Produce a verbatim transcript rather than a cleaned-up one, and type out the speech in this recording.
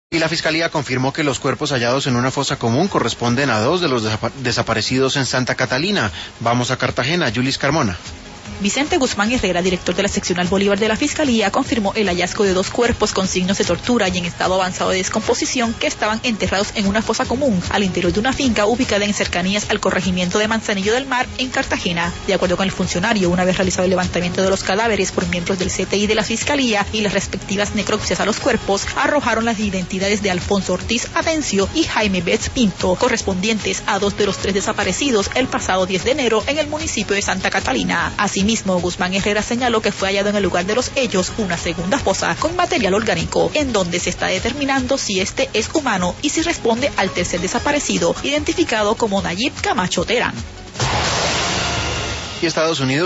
Y la Fiscalía confirmó que los cuerpos hallados en una fosa común corresponden a dos de los desapa- desaparecidos en Santa Catalina. Vamos a Cartagena, Yulis Carmona. Vicente Guzmán Herrera, director de la seccional Bolívar de la Fiscalía, confirmó el hallazgo de dos cuerpos con signos de tortura y en estado avanzado de descomposición que estaban enterrados en una fosa común al interior de una finca ubicada en cercanías al corregimiento de Manzanillo del Mar, en Cartagena. De acuerdo con el funcionario, una vez realizado el levantamiento de los cadáveres por miembros del C T I de la Fiscalía y las respectivas necropsias a los cuerpos, arrojaron las identidades de Alfonso Ortiz Avencio y Jaime Betts Pinto, correspondientes a dos de los tres desaparecidos el pasado diez de enero en el municipio de Santa Catalina. Asimismo, Guzmán Herrera señaló que fue hallado en el lugar de los hechos una segunda fosa con material orgánico, en donde se está determinando si este es humano y si responde al tercer desaparecido, identificado como Nayib Camacho Terán. Y Estados Unidos